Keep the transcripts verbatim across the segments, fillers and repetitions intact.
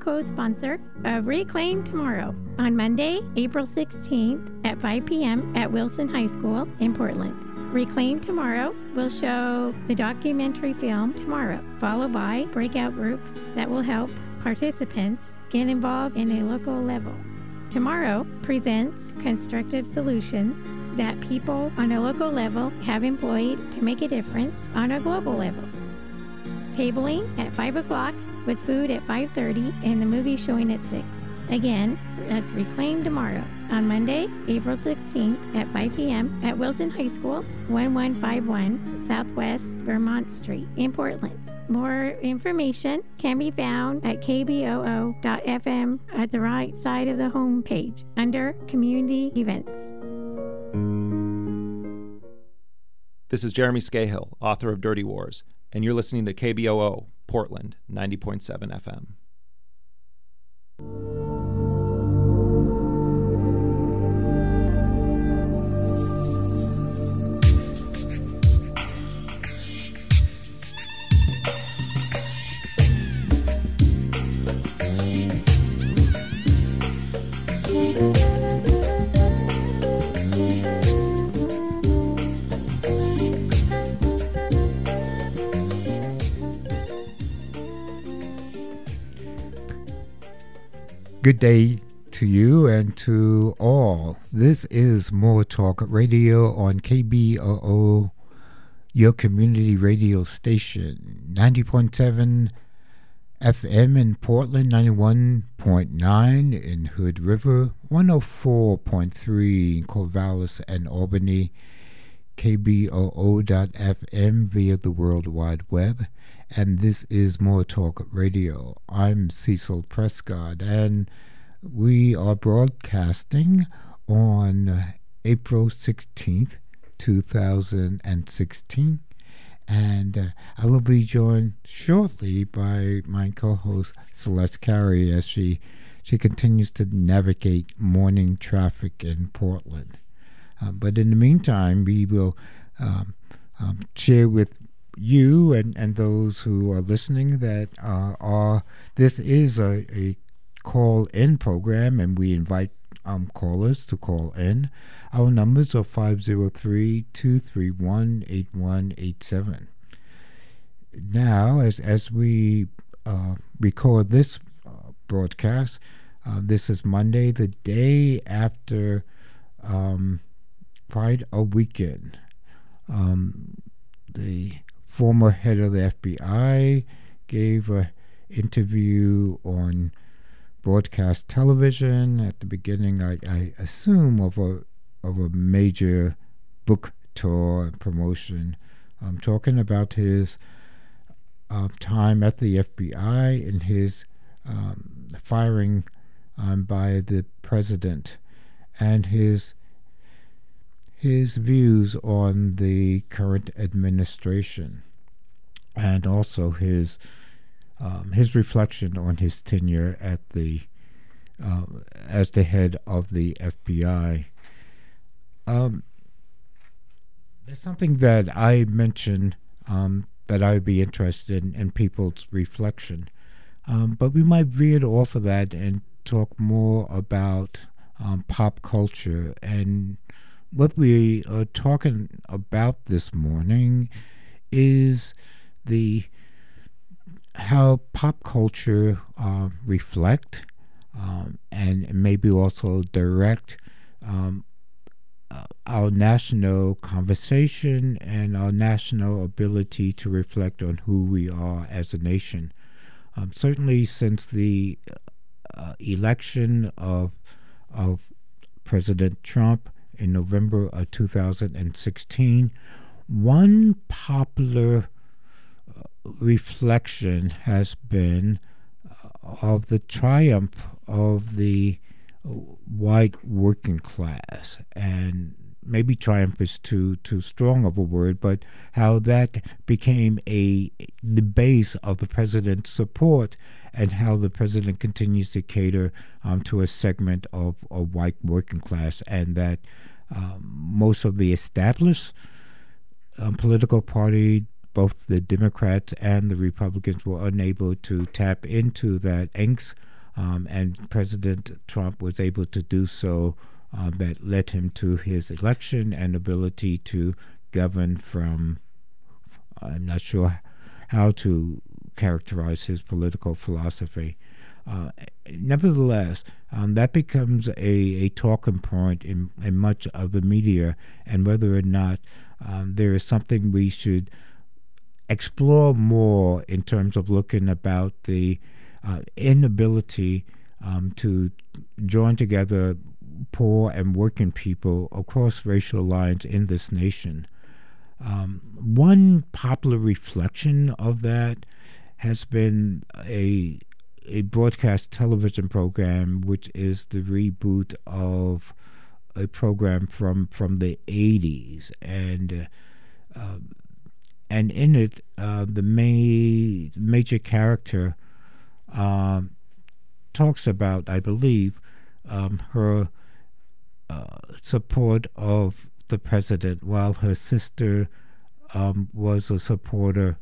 co-sponsor of Reclaim Tomorrow on Monday, April sixteenth at five p.m. at Wilson High School in Portland. Reclaim Tomorrow will show the documentary film Tomorrow, followed by breakout groups that will help participants get involved in a local level. Tomorrow presents constructive solutions that people on a local level have employed to make a difference on a global level. Tabling at five o'clock with food at five thirty and the movie showing at six. Again, that's Reclaim Tomorrow on Monday, April sixteenth at five p.m. at Wilson High School, eleven fifty-one Southwest Vermont Street in Portland. More information can be found at k b o o dot f m at the right side of the home page under Community Events. This is Jeremy Scahill, author of Dirty Wars, and you're listening to K B O O, Portland, ninety point seven F M. Good day to you and to all. This is More Talk Radio on K B O O, your community radio station, ninety point seven F M in Portland, ninety-one point nine in Hood River, one oh four point three in Corvallis and Albany, K B O O dot F M via the World Wide Web. And this is More Talk Radio. I'm Cecil Prescott, and we are broadcasting on April sixteenth, two thousand sixteen. And uh, I will be joined shortly by my co-host Celeste Carey as she, she continues to navigate morning traffic in Portland. Uh, but in the meantime, we will um, um, share with you and, and those who are listening that uh, are this is a, a call-in program, and we invite um, callers to call in. Our numbers are five oh three, two three one, eight one eight seven. Now, as, as we uh, record this uh, broadcast, uh, this is Monday, the day after um, Pride a Weekend. Um, the former head of the F B I gave an interview on broadcast television at the beginning, I, I assume, of a of a major book tour and promotion. I'm talking about his uh, time at the F B I and his um, firing um, by the president and his his views on the current administration, and also his um, his reflection on his tenure at the uh, as the head of the F B I. Um, there's something that I mentioned um, that I would be interested in, in people's reflection, um, but we might veer off of that and talk more about um, pop culture. And what we are talking about this morning is the how pop culture uh, reflect um, and maybe also direct um, uh, our national conversation and our national ability to reflect on who we are as a nation. Um, certainly, since the uh, election of of President Trump in November of two thousand sixteen, one popular uh, reflection has been uh, of the triumph of the uh, white working class. And maybe triumph is too too strong of a word, but how that became a the base of the president's support, and how the president continues to cater um, to a segment of a white working class, and that um, most of the established um, political party, both the Democrats and the Republicans, were unable to tap into that angst um, and President Trump was able to do so. Uh, that led him to his election and ability to govern from, I'm not sure how to characterize his political philosophy. Uh, nevertheless, um, that becomes a, a talking point in, in much of the media, and whether or not um, there is something we should explore more in terms of looking about the uh, inability um, to join together poor and working people across racial lines in this nation. Um, one popular reflection of that has been a a broadcast television program, which is the reboot of a program from, from the eighties, and uh, uh, and in it, uh, the main major character uh, talks about, I believe, um, her uh, support of the president, while her sister um, was a supporter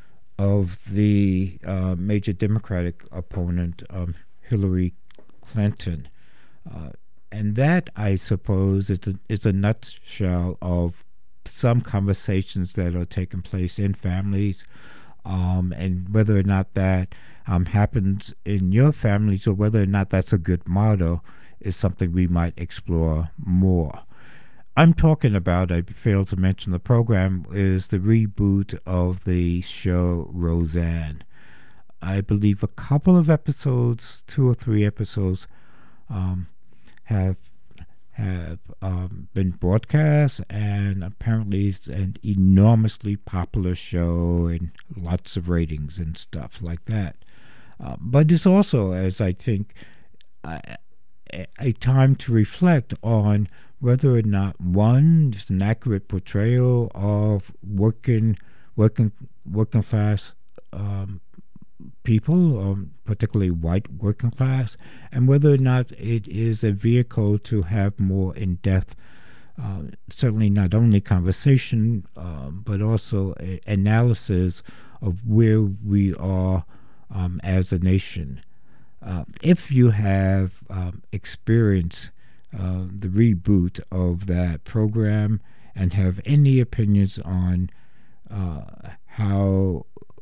of the uh, major Democratic opponent, um, Hillary Clinton. Uh, and that, I suppose, is a, is a nutshell of some conversations that are taking place in families, um, and whether or not that um, happens in your families, or whether or not that's a good model, is something we might explore more. I'm talking about, I failed to mention the program, is the reboot of the show Roseanne. I believe a couple of episodes, two or three episodes, um, have have um, been broadcast, and apparently it's an enormously popular show and lots of ratings and stuff like that. Uh, but it's also, as I think, uh, a, a time to reflect on whether or not, one, it's an accurate portrayal of working working working class um, people, um, particularly white working class, and whether or not it is a vehicle to have more in-depth, uh, certainly not only conversation, uh, but also a analysis of where we are um, as a nation. Uh, if you have um, experience uh, the reboot of that program and have any opinions on uh, how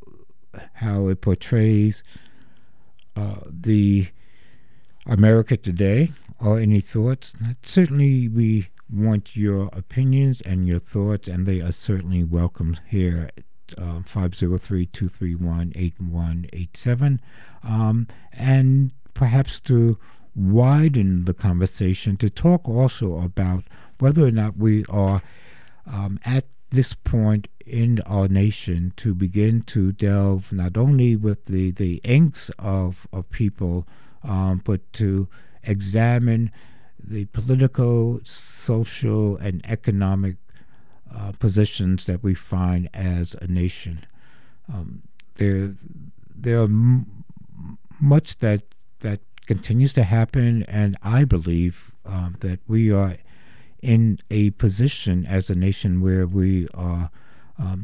how it portrays uh, the America today, or any thoughts, certainly we want your opinions and your thoughts, and they are certainly welcome here at uh, five oh three, two three one, eight one eight seven, um, and perhaps to widen the conversation to talk also about whether or not we are um, at this point in our nation to begin to delve not only with the, the angst of, of people, um, but to examine the political, social, and economic uh, positions that we find as a nation. Um, there, there are m- much that that continues to happen, and I believe um, that we are in a position as a nation where we are um,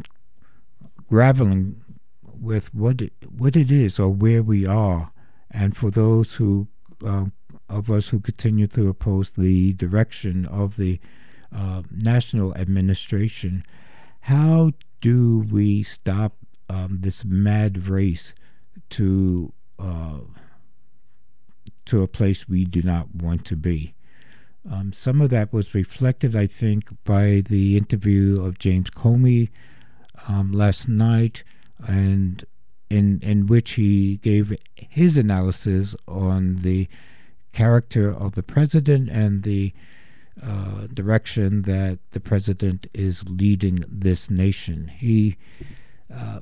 grappling with what it, what it is, or where we are. And for those who uh, of us who continue to oppose the direction of the uh, national administration, how do we stop um, this mad race to uh, to a place we do not want to be? Um, some of that was reflected, I think, by the interview of James Comey um, last night, and in in which he gave his analysis on the character of the president and the uh, direction that the president is leading this nation. He, uh,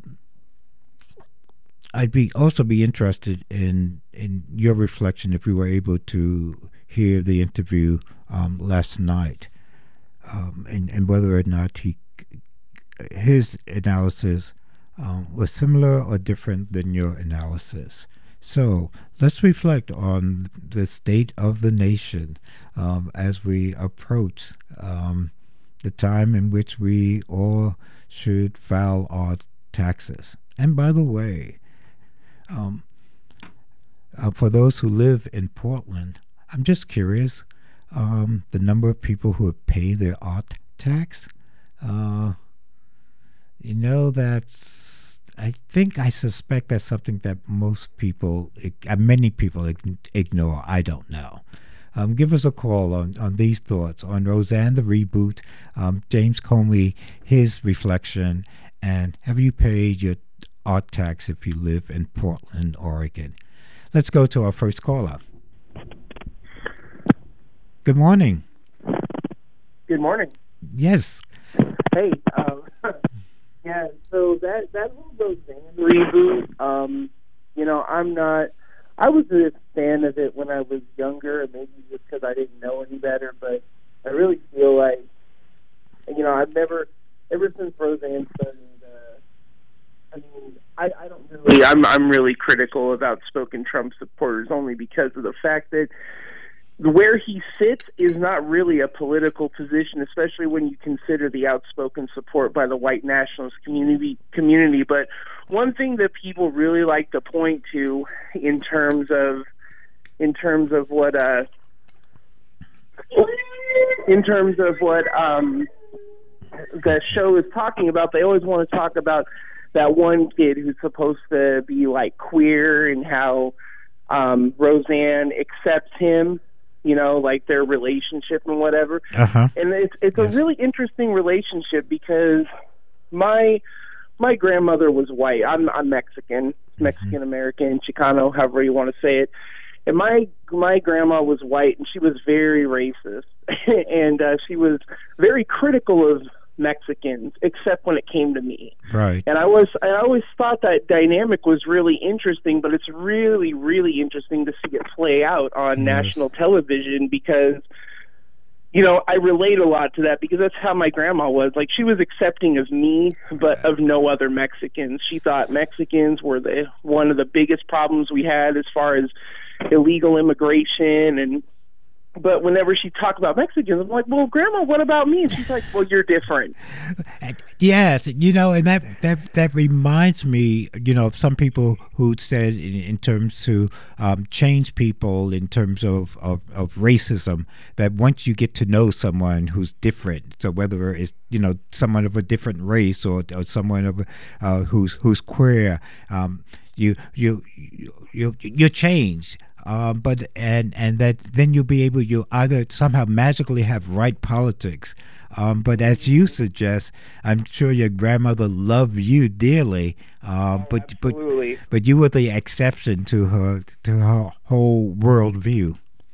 I'd be also be interested in in your reflection if we were able to hear the interview um, last night, um, and, and whether or not he his analysis um, was similar or different than your analysis. So let's reflect on the state of the nation um, as we approach um, the time in which we all should file our taxes. And by the way, um, Uh, for those who live in Portland, I'm just curious, um, the number of people who have paid their art tax. Uh, you know, that's, I think, I suspect that's something that most people, uh, many people ignore. I don't know. Um, give us a call on, on these thoughts on Roseanne the Reboot, um, James Comey, his reflection, and have you paid your art tax if you live in Portland, Oregon? Let's go to our first caller. Good morning. Good morning. Yes. Hey, um, yeah, so that, that whole Roseanne reboot, um, you know, I'm not, I was a fan of it when I was younger, and maybe just because I didn't know any better, but I really feel like, you know, I've never, ever since Roseanne started, uh, I mean, I, I don't really, I'm, I'm really critical of outspoken Trump supporters only because of the fact that where he sits is not really a political position, especially when you consider the outspoken support by the white nationalist community. Community. But one thing that people really like to point to in terms of, in terms of what, uh, in terms of what um, the show is talking about, they always want to talk about that one kid who's supposed to be like queer and how um, Roseanne accepts him. You know, like their relationship and whatever. Uh-huh. And it's it's yes. a really interesting relationship because my my grandmother was white. I'm I'm Mexican, Mexican American, Chicano, however you want to say it. And my my grandma was white, and she was very racist, and uh, she was very critical of Mexicans, except when it came to me. Right. And I was I always thought that dynamic was really interesting, but it's really, really interesting to see it play out on yes. national television because, you know, I relate a lot to that because that's how my grandma was. Like, she was accepting of me, but of no other Mexicans. She thought Mexicans were the one of the biggest problems we had as far as illegal immigration and But whenever she talked about Mexicans, I'm like, well, Grandma, what about me? And she's like, well, you're different. Yes, you know, and that that, that reminds me, you know, of some people who said in, in terms to um, change people in terms of, of, of racism, that once you get to know someone who's different, so whether it's, you know, someone of a different race or, or someone of uh, who's who's queer, um, you you you you change. Um, but and and that then you'll be able you either somehow magically have right politics, um, but as you suggest, I'm sure your grandmother loved you dearly, uh, oh, but absolutely. but but you were the exception to her to her whole worldview.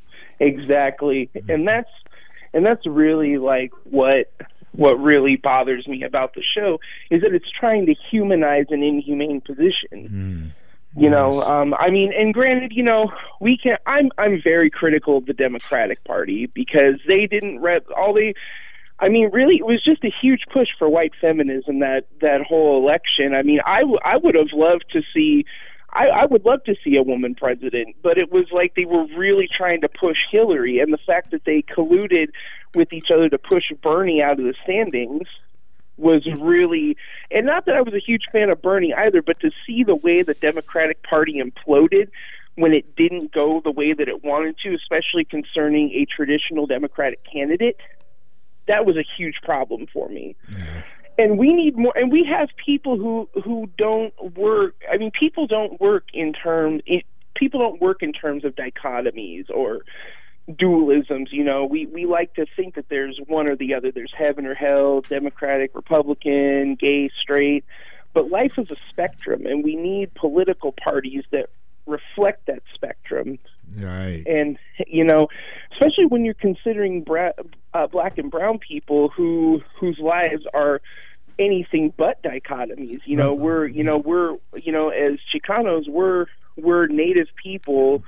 Exactly, and that's and that's really like what what really bothers me about the show is that it's trying to humanize an inhumane position. Mm. You know, um, I mean, and granted, you know, we can. I'm I'm very critical of the Democratic Party because they didn't rep all they. I mean, really, it was just a huge push for white feminism that that whole election. I mean, I, w- I would have loved to see. I, I would love to see a woman president, but it was like they were really trying to push Hillary, and the fact that they colluded with each other to push Bernie out of the standings was really, and not that I was a huge fan of Bernie either, but to see the way the Democratic Party imploded when it didn't go the way that it wanted to, especially concerning a traditional Democratic candidate, that was a huge problem for me. Yeah. And we need more, and we have people who, who don't work, I mean, people don't work in terms, people don't work in terms of dichotomies or dualisms. You know, we, we like to think that there's one or the other. There's heaven or hell, Democratic, Republican, gay, straight. But life is a spectrum, and we need political parties that reflect that spectrum. Right. And, you know, especially when you're considering bra- uh, black and brown people who whose lives are anything but dichotomies. You know, we're, you know, we're, you know, as Chicanos, we're, we're Native people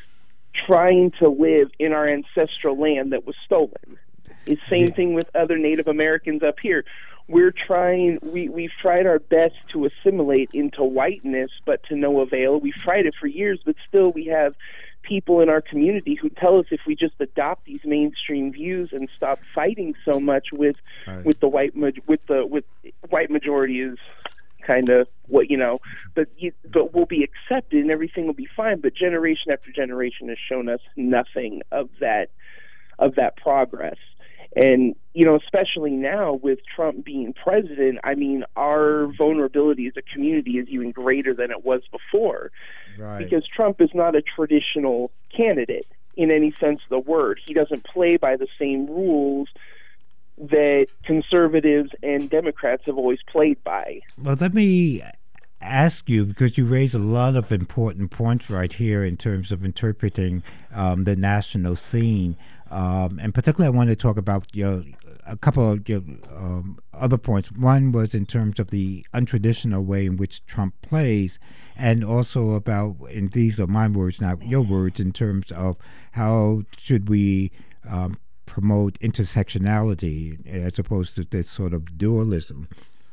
trying to live in our ancestral land that was stolen. It's the same yeah. thing with other Native Americans up here. We're trying, we, we've tried our best to assimilate into whiteness, but to no avail. We've tried it for years, but still we have people in our community who tell us if we just adopt these mainstream views and stop fighting so much with right. with the white with the with white majority is kind of what, you know, but, you, but we'll be accepted and everything will be fine. But generation after generation has shown us nothing of that, of that progress. And, you know, especially now with Trump being president, I mean, our vulnerability as a community is even greater than it was before. Right. Because Trump is not a traditional candidate in any sense of the word. He doesn't play by the same rules that conservatives and Democrats have always played by. Well, let me ask you, because you raise a lot of important points right here in terms of interpreting um, the national scene. Um, and particularly, I want to talk about you know, a couple of you know, um, other points. One was in terms of the untraditional way in which Trump plays, and also about, and these are my words, not your words, in terms of how should we um, promote intersectionality as opposed to this sort of dualism.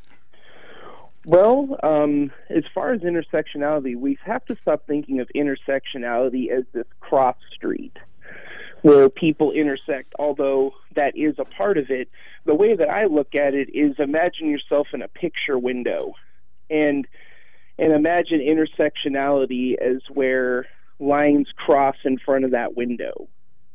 Well, um, as far as intersectionality, we have to stop thinking of intersectionality as this cross street where people intersect, although that is a part of it. The way that I look at it is imagine yourself in a picture window and and imagine intersectionality as where lines cross in front of that window.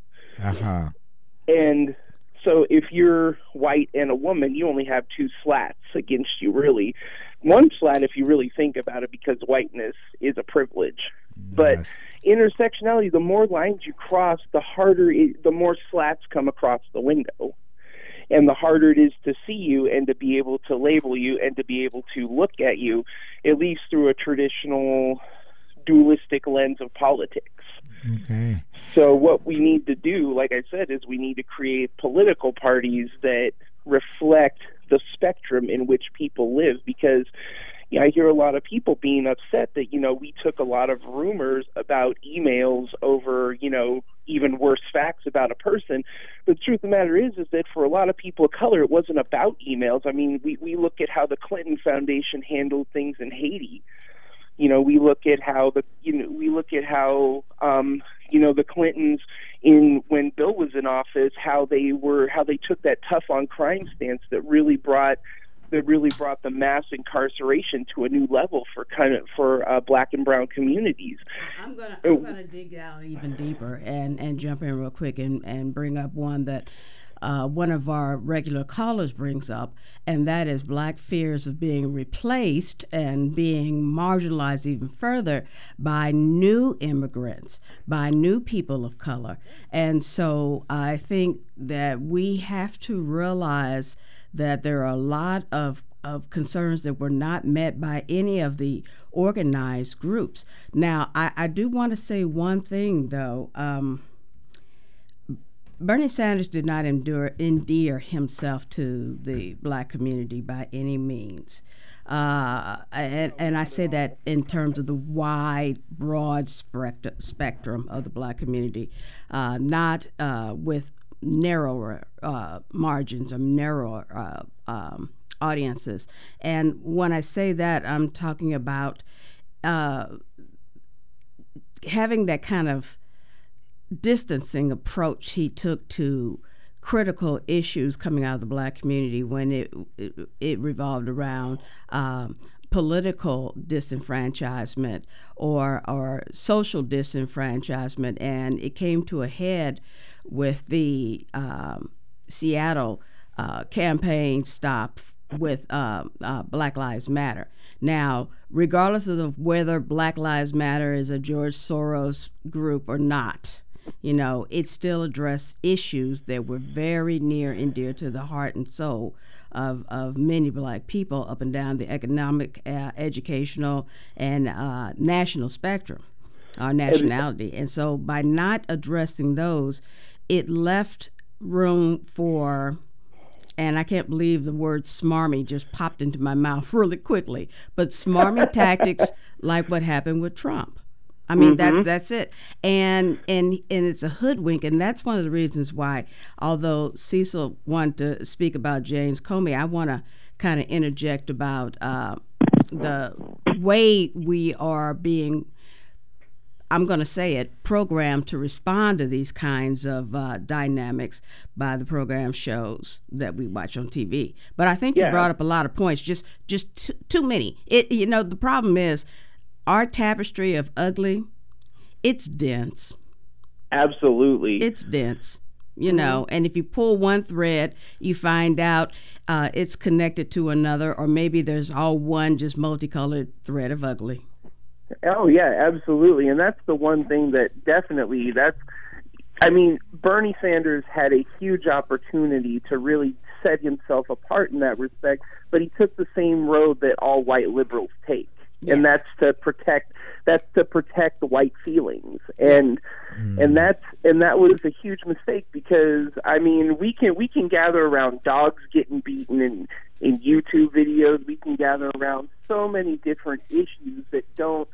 Uh-huh. And so if you're white and a woman, you only have two slats against you, really. One slat, if you really think about it, because whiteness is a privilege. Yes. But intersectionality, the more lines you cross, the harder, it, the more slats come across the window. And the harder it is to see you and to be able to label you and to be able to look at you, at least through a traditional dualistic lens of politics. Okay. So what we need to do, like I said, is we need to create political parties that reflect the spectrum in which people live, because you know, I hear a lot of people being upset that, you know, we took a lot of rumors about emails over, you know, even worse facts about a person. But the truth of the matter is, is that for a lot of people of color, it wasn't about emails. I mean, we, we look at how the Clinton Foundation handled things in Haiti. You know, we look at how the, you know, we look at how, um, you know, the Clintons in, when Bill was in office, how they were, how they took that tough on crime stance that really brought, that really brought the mass incarceration to a new level for kind of, for uh, black and brown communities. I'm gonna, I'm gonna dig down even deeper and, and jump in real quick and, and bring up one that Uh, one of our regular callers brings up, and that is black fears of being replaced and being marginalized even further by new immigrants, by new people of color. And so I think that we have to realize that there are a lot of of concerns that were not met by any of the organized groups. Now, I, I do want to say one thing, though. Um, Bernie Sanders did not endure, endear himself to the black community by any means. Uh, and, and I say that in terms of the wide, broad spect- spectrum of the black community, uh, not uh, with narrower uh, margins or narrower uh, um, audiences. And when I say that, I'm talking about uh, having that kind of distancing approach he took to critical issues coming out of the black community when it it, it revolved around um, political disenfranchisement or or social disenfranchisement, and it came to a head with the um, Seattle uh, campaign stop with uh, uh, Black Lives Matter. Now, regardless of whether Black Lives Matter is a George Soros group or not, you know, it still addressed issues that were very near and dear to the heart and soul of, of many black people up and down the economic, uh, educational, and uh, national spectrum, our nationality. And so by not addressing those, it left room for, and I can't believe the word smarmy just popped into my mouth really quickly, but smarmy tactics like what happened with Trump. I mean, mm-hmm. that, that's it. And, and and it's a hoodwink, and that's one of the reasons why, although Cecil wanted to speak about James Comey, I want to kind of interject about uh, the way we are being I'm going to say it, programmed to respond to these kinds of uh, dynamics by the program shows that we watch on T V. But I think Yeah. you brought up a lot of points, just just too, too many. It, you know, the problem is our tapestry of ugly, it's dense. Absolutely. It's dense. You know, and if you pull one thread, you find out uh, it's connected to another, or maybe there's all one just multicolored thread of ugly. Oh, yeah, absolutely. And that's the one thing that definitely, that's, I mean, Bernie Sanders had a huge opportunity to really set himself apart in that respect, but he took the same road that all white liberals take. Yes. And that's to protect that's to protect white feelings. And mm. and that's and that was a huge mistake, because I mean we can we can gather around dogs getting beaten in, in YouTube videos, we can gather around so many different issues that don't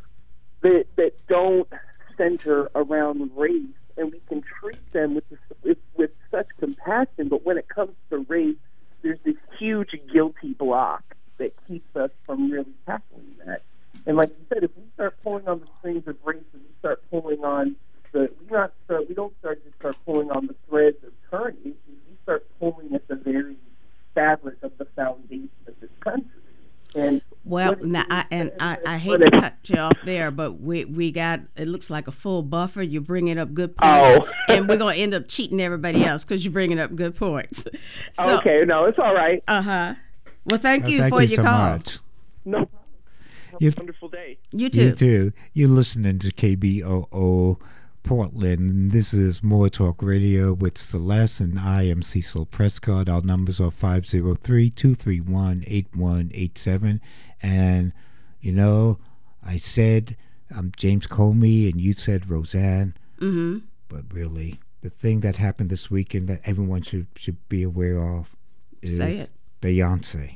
that that don't center around race, and we can treat them with, with with such compassion, but when it comes to race, there's this huge guilty block that keeps us from really tackling that. And like you said, if we start pulling on the strings of race, and we start pulling on the, we not start, we don't start just start pulling on the threads of current issues. We start pulling at the very fabric of the foundation of this country. And well, now, I, and I, I hate to cut you off there, but we we got, it looks like a full buffer. You're bringing up good points, oh. and we're going to end up cheating everybody else because you're bringing up good points. So, okay, no, it's all right. Uh huh. Well, thank you well, thank for you your so call. Much. No problem. Have You, a wonderful day. You too. You too. You're listening to K B O O Portland, and this is More Talk Radio with Celeste, and I am Cecil Prescott. Our numbers are five oh three, two three one, eight one eight seven. And, you know, I said I'm James Comey, and you said Roseanne. Mm-hmm. But really, the thing that happened this weekend that everyone should, should be aware of is Say it. Beyonce.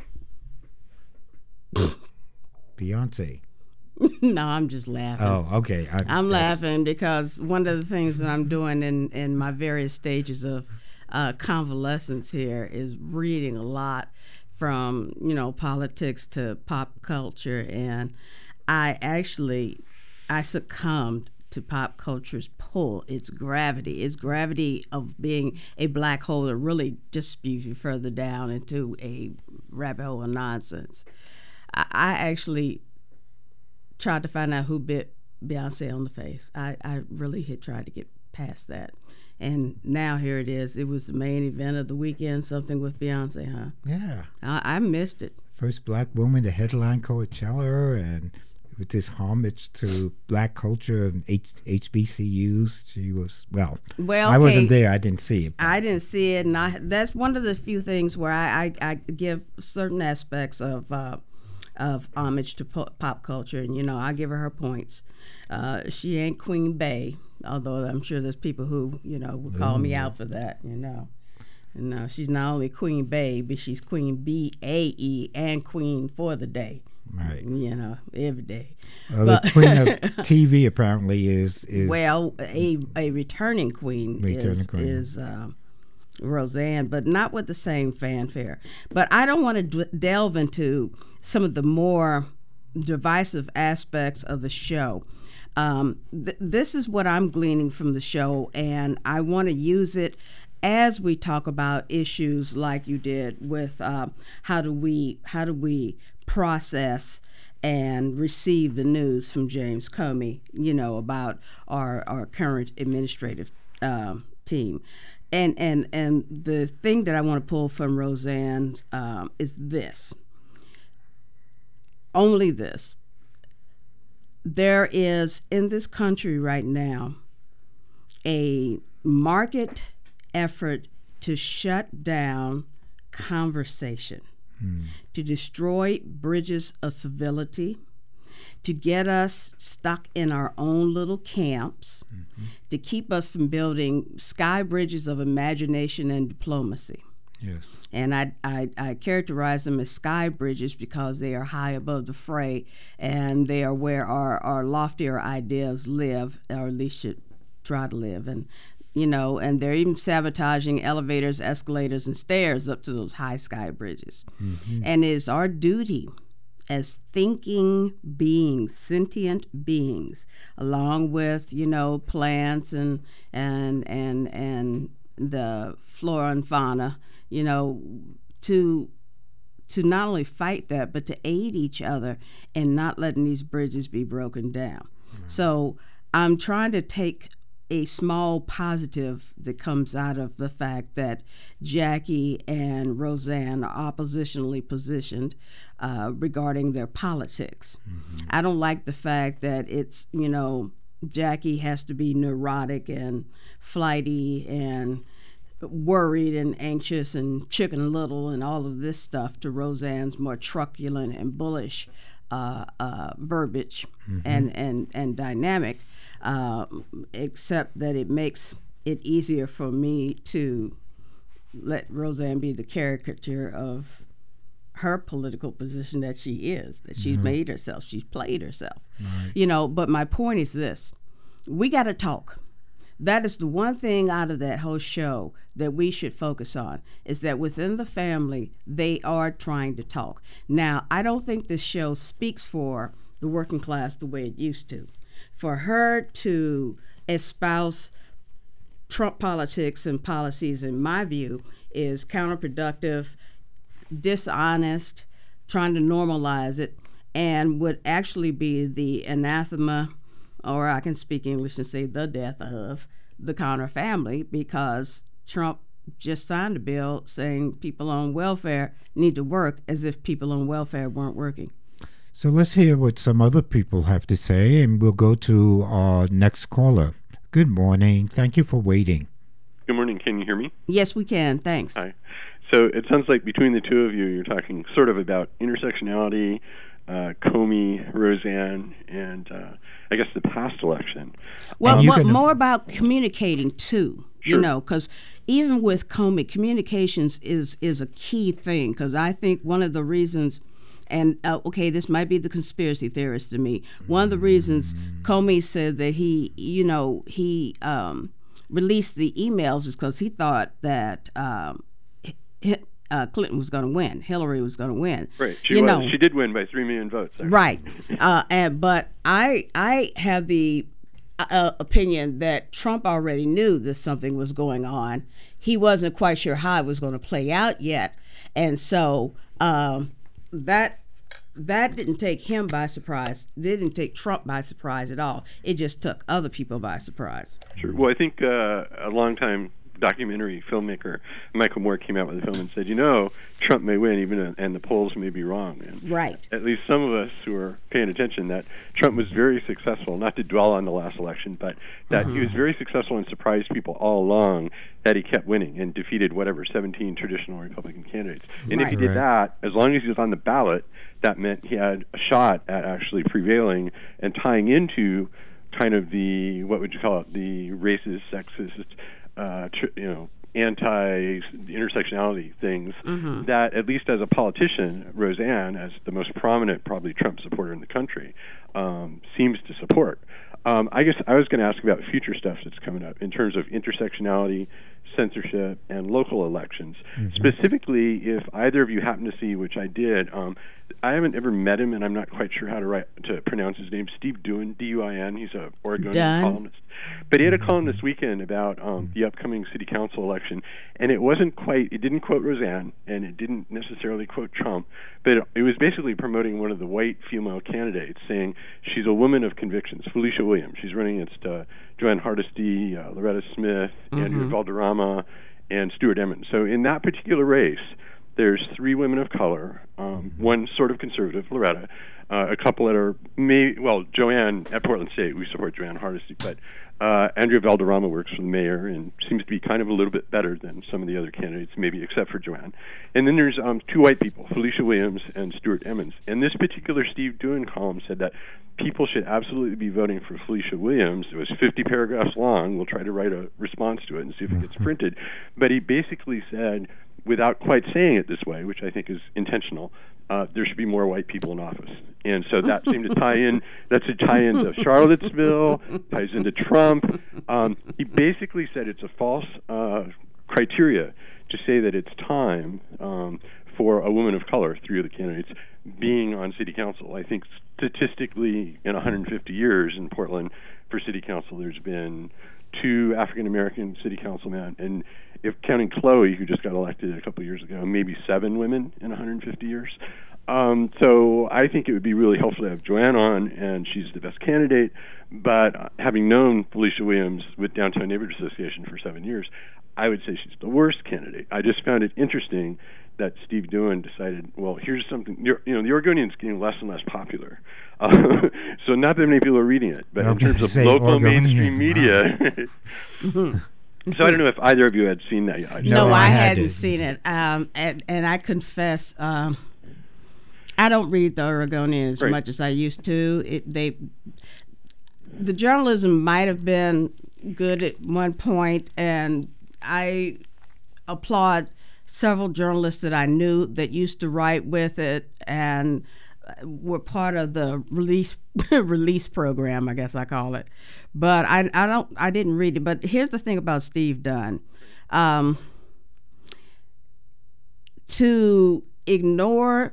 Beyonce. No, I'm just laughing. Oh, okay. I, I'm I, laughing because one of the things that I'm doing in, in my various stages of uh, convalescence here is reading a lot, from, you know, politics to pop culture. And I actually, I succumbed to pop culture's pull, its gravity, its gravity of being a black hole that really just spews you further down into a rabbit hole of nonsense. I, I actually tried to find out who bit Beyonce on the face. I, I really had tried to get past that. And now here it is. It was the main event of the weekend, something with Beyonce, huh? Yeah. I, I missed it. First black woman to headline Coachella, and with this homage to black culture and H- HBCUs. She was, well, well I okay. wasn't there. I didn't see it. I didn't see it, and I, that's one of the few things where I, I, I give certain aspects of uh, of homage to po- pop culture, and, you know, I give her her points. Uh, she ain't Queen Bey, although I'm sure there's people who, you know, would call Ooh. me out for that, you know. No, she's not only Queen Bey, but she's Queen B A E and Queen for the day. Right. You know, every day. Well, but, the Queen of T V apparently is... is well, a a returning queen returning is, queen. is uh, Roseanne, but not with the same fanfare. But I don't want to d- delve into some of the more divisive aspects of the show. Um, th- this is what I'm gleaning from the show, and I want to use it as we talk about issues like you did with uh, how do we how do we process and receive the news from James Comey, you know, about our our current administrative um, team. And and and the thing that I want to pull from Roseanne um, is this. Only this. There is in this country right now a market effort to shut down conversation, hmm. to destroy bridges of civility, to get us stuck in our own little camps, mm-hmm. to keep us from building sky bridges of imagination and diplomacy. Yes. And I, I, I characterize them as sky bridges because they are high above the fray, and they are where our, our loftier ideas live, or at least should try to live. And, you know, and they're even sabotaging elevators, escalators, and stairs up to those high sky bridges. Mm-hmm. And it's our duty as thinking beings, sentient beings, along with, you know, plants and and and and the flora and fauna, you know, to to not only fight that, but to aid each other and not letting these bridges be broken down. Mm-hmm. So I'm trying to take a small positive that comes out of the fact that Jackie and Roseanne are oppositionally positioned uh, regarding their politics. Mm-hmm. I don't like the fact that it's, you know, Jackie has to be neurotic and flighty and worried and anxious and chicken little and all of this stuff to Roseanne's more truculent and bullish uh, uh, verbiage mm-hmm. and, and, and dynamic. Uh, except that it makes it easier for me to let Roseanne be the caricature of her political position that she is, that she's mm-hmm. made herself, she's played herself. Right. You know, but my point is this. We got to talk. That is the one thing out of that whole show that we should focus on, is that within the family, they are trying to talk. Now, I don't think this show speaks for the working class the way it used to. For her to espouse Trump politics and policies, in my view, is counterproductive, dishonest, trying to normalize it, and would actually be the anathema, or I can speak English and say the death of, the Connor family, because Trump just signed a bill saying people on welfare need to work, as if people on welfare weren't working. So let's hear what some other people have to say, and we'll go to our next caller. Good morning. Thank you for waiting. Good morning. Can you hear me? Yes, we can. Thanks. Hi. So it sounds like between the two of you, you're talking sort of about intersectionality, uh, Comey, Roseanne, and uh, I guess the past election. Well, um, what, more about communicating, too. Sure. You know, because even with Comey, communications is, is a key thing, because I think one of the reasons... And, uh, okay, this might be the conspiracy theorist to me. One of the reasons Comey said that he, you know, he um, released the emails is because he thought that um, h- uh, Clinton was going to win. Hillary was going to win. Right. She you was. know, She did win by three million votes. Actually. Right. uh, and But I, I have the uh, opinion that Trump already knew that something was going on. He wasn't quite sure how it was going to play out yet. And so... Um, That that didn't take him by surprise. It didn't take Trump by surprise at all. It just took other people by surprise. Sure. Well, I think uh, a longtime documentary filmmaker, Michael Moore, came out with a film and said, you know, Trump may win, even uh, and the polls may be wrong. And right. At least some of us who are paying attention, that Trump was very successful, not to dwell on the last election, but that mm-hmm. he was very successful and surprised people all along that he kept winning and defeated whatever, seventeen traditional Republican candidates. And right. if he did Right. that, as long as he was on the ballot, that meant he had a shot at actually prevailing and tying into kind of the, what would you call it, the racist, sexist, uh, tr- you know, anti-intersectionality things mm-hmm. that, at least as a politician, Roseanne, as the most prominent, probably Trump supporter in the country, um, seems to support. Um, I guess I was going to ask about future stuff that's coming up in terms of intersectionality, censorship, and local elections. Mm-hmm. Specifically, if either of you happen to see, which I did, um, I haven't ever met him, and I'm not quite sure how to write to pronounce his name. Steve Duin, D U I N. He's a Oregonian columnist. But he had a column this weekend about um, the upcoming city council election, and it wasn't quite. It didn't quote Roseanne, and it didn't necessarily quote Trump, but it, it was basically promoting one of the white female candidates, saying she's a woman of convictions, Felicia Williams. She's running against uh, Joanne Hardesty, uh, Loretta Smith, mm-hmm. Andrea Valderrama, and Stuart Emmons. So in that particular race, there's three women of color, um, one sort of conservative, Loretta, uh, a couple that are, may, well, Joanne at Portland State, we support Joanne Hardesty, but uh, Andrea Valderrama works for the mayor and seems to be kind of a little bit better than some of the other candidates, maybe except for Joanne. And then there's um, two white people, Felicia Williams and Stuart Emmons. And this particular Steve Duin column said that people should absolutely be voting for Felicia Williams. It was fifty paragraphs long. We'll try to write a response to it and see if it gets printed. But he basically said, without quite saying it this way, which I think is intentional, uh, there should be more white people in office. And so that seemed to tie in, that's a tie into Charlottesville, ties into Trump. Um, he basically said it's a false uh, criteria to say that it's time um, for a woman of color, three of the candidates, being on city council. I think statistically, in one hundred fifty years in Portland for city council, there's been two African American city councilmen, and if counting Chloe, who just got elected a couple of years ago, maybe seven women in one hundred fifty years. Um, so I think it would be really helpful to have Joanne on, and she's the best candidate. But having known Felicia Williams with Downtown Neighborhood Association for seven years, I would say she's the worst candidate. I just found it interesting that Steve Doohan decided, well, here's something, you know, the Oregonian's getting less and less popular. Uh, so not that many people are reading it, but in terms of local Oregonian, mainstream media. Wow. So I don't know if either of you had seen that yet. No, No, I, I hadn't hadn't. seen it. Um, and, and I confess, um, I don't read the Oregonian as Right. much as I used to. It, they, the journalism might have been good at one point, and I applaud several journalists that I knew that used to write with it and were part of the release release program, I guess I call it. But I I don't I didn't read it. But here's the thing about Steve Dunn. Um, to ignore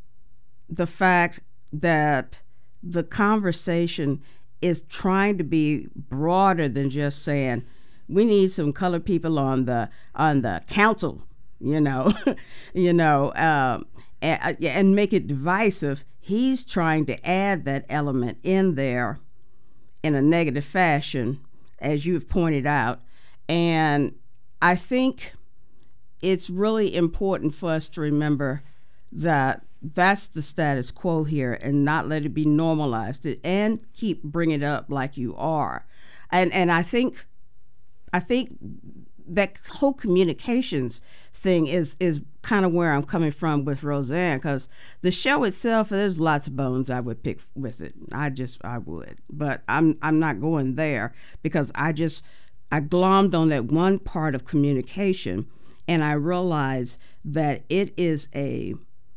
the fact that the conversation is trying to be broader than just saying we need some colored people on the on the council, you know, you know, um, and, and make it divisive. He's trying to add that element in there in a negative fashion, as you've pointed out, and I think it's really important for us to remember that that's the status quo here and not let it be normalized and keep bringing it up like you are. And and I think I think that whole communications thing is is kind of where I'm coming from with Roseanne, because the show itself, there's lots of bones I would pick with it. I just I would, but I'm I'm not going there because I just I glommed on that one part of communication, and I realized that it is a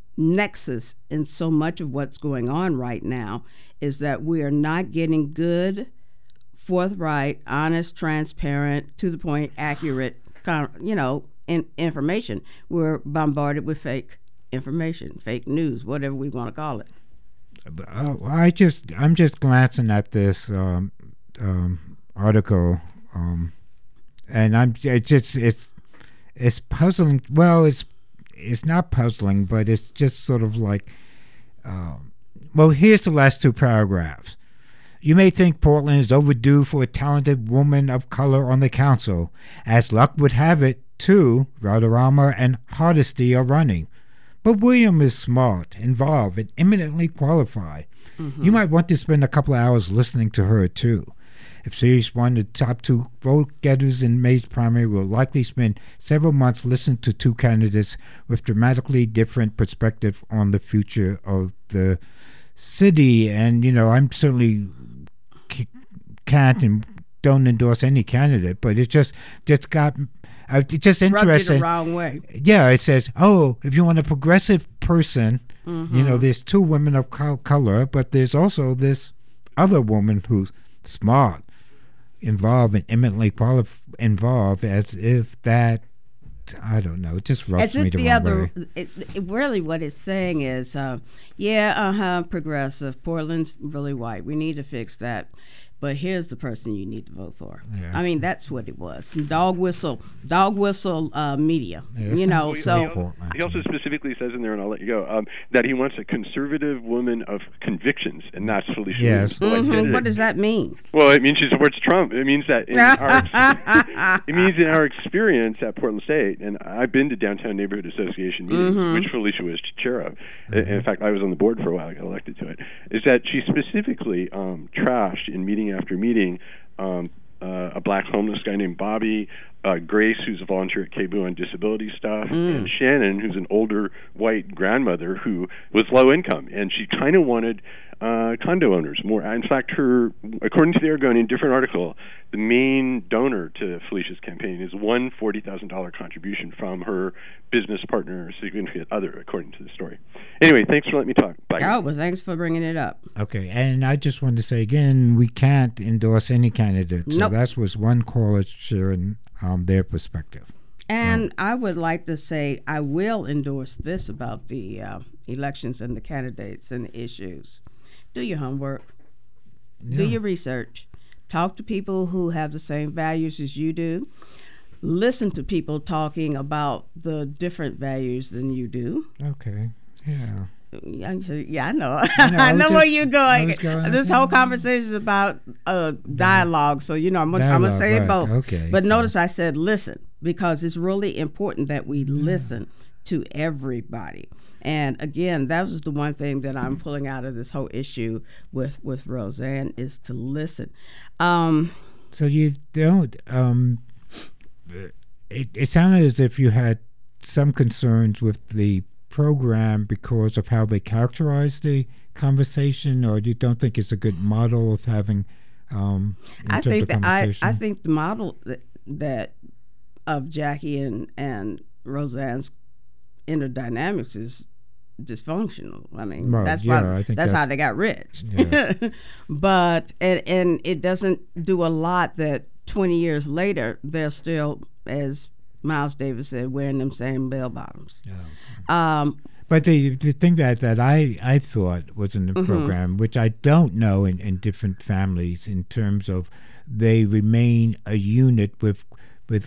nexus in so much of what's going on right now is that we are not getting good, forthright, honest, transparent, to the point, accurate, you know, in, information. We're bombarded with fake information, fake news, whatever we want to call it. Uh, I just, I'm just glancing at this um, um, article, um, and I'm it's just it's it's puzzling. Well, it's it's not puzzling, but it's just sort of like, uh, well, here's the last two paragraphs. You may think Portland is overdue for a talented woman of color on the council. As luck would have it, two, Valderrama and Hardesty, are running. But William is smart, involved, and eminently qualified. Mm-hmm. You might want to spend a couple of hours listening to her, too. If she's one of the top two vote-getters in May's primary, we'll likely spend several months listening to two candidates with dramatically different perspective on the future of the city. And, you know, I'm certainly c- can't and don't endorse any candidate, but it just just got uh, it's just interesting. Rubbed it the wrong way. Yeah, it says, oh, if you want a progressive person, Mm-hmm. you know, there's two women of col- color, but there's also this other woman who's smart, involved, and eminently quali- involved, as if that, I don't know, it just rubs As me if the the wrong other, way. it, it, really what it's saying is, uh, yeah, uh-huh, progressive. Portland's really white. We need to fix that. But here's the person you need to vote for. Yeah. I mean, that's what it was. Dog whistle, dog whistle uh, media. Yeah, you know, Well, so. he, also, he also specifically says in there, and I'll let you go, um, that he wants a conservative woman of convictions, and that's Felicia Yes. Williams. Mm-hmm. What does that mean? Well, it means she supports Trump. It means that in our it means in our experience at Portland State, and I've been to Downtown Neighborhood Association meetings, Mm-hmm. which Felicia was chair of. Mm-hmm. In fact, I was on the board for a while. I got elected to it. Is that she specifically um, trashed in meeting after meeting um, uh, a black homeless guy named Bobby, uh, Grace, who's a volunteer at K B O on disability stuff, Mm. and Shannon, who's an older white grandmother who was low income, and she kind of wanted uh, condo owners more. In fact, her, according to the Oregonian, different article, the main donor to Felicia's campaign is one forty thousand dollars contribution from her business partner, significant other, according to the story. Anyway, thanks for letting me talk. Bye. Oh, well, thanks for bringing it up. Okay, and I just want to say again, we can't endorse any candidate. So Nope. that was one caller sharing um, their perspective. And so. I would like to say I will endorse this about the uh, elections and the candidates and the issues. Do your homework. Yeah. Do your research. Talk to people who have the same values as you do. Listen to people talking about the different values than you do. Okay. Yeah. Yeah, I know. I know, I know just, where you're going. going this whole conversation is about uh, dialogue, so you know I'm, I'm gonna say right. it both. Okay. But so. notice I said listen, because it's really important that we listen to everybody. And again, that was the one thing that I'm pulling out of this whole issue with with Roseanne is to listen. Um, so you don't. Um, it, it sounded as if you had some concerns with the program because of how they characterize the conversation, or you don't think it's a good model of having um I think that I, I think the model that, that of Jackie and and Roseanne's inner dynamics is dysfunctional. I mean, well, that's yeah, why I think that's, that's how they got rich. Yes. But and and it doesn't do a lot that twenty years later they're still, as Miles Davis said, wearing them same bell bottoms. Yeah. Um, but the the thing that, that I, I thought was in the mm-hmm. program, which I don't know in, in different families, in terms of they remain a unit with with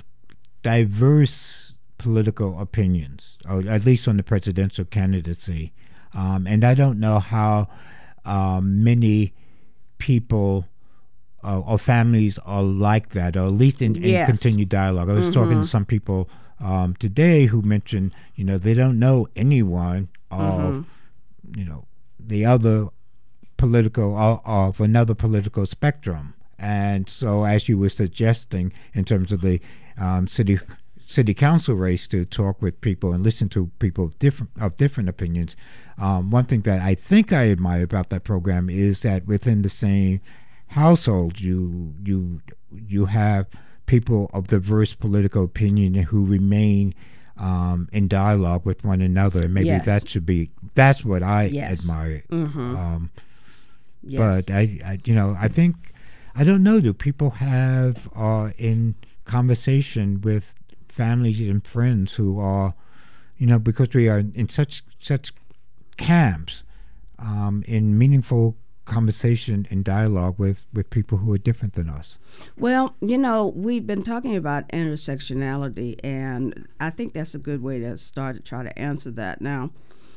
diverse political opinions, or at least on the presidential candidacy. Um, and I don't know how um, many people Uh, or families are like that, or at least in, in yes. continued dialogue. I was mm-hmm. talking to some people um, today who mentioned, you know, they don't know anyone of, mm-hmm. you know, the other political, or, of another political spectrum. And so, as you were suggesting, in terms of the um, city city council race, to talk with people and listen to people of different of different opinions. Um, one thing that I think I admire about that program is that within the same household, you you you have people of diverse political opinion who remain um, in dialogue with one another, and maybe yes. that should be that's what I yes. admire. Mm-hmm. Um, yes. But I, I, you know, I think I don't know. Do people have uh, in conversation with families and friends who are, you know, because we are in such such camps, um, in meaningful conversation and dialogue with, with people who are different than us? Well, you know, we've been talking about intersectionality, and I think that's a good way to start to try to answer that now.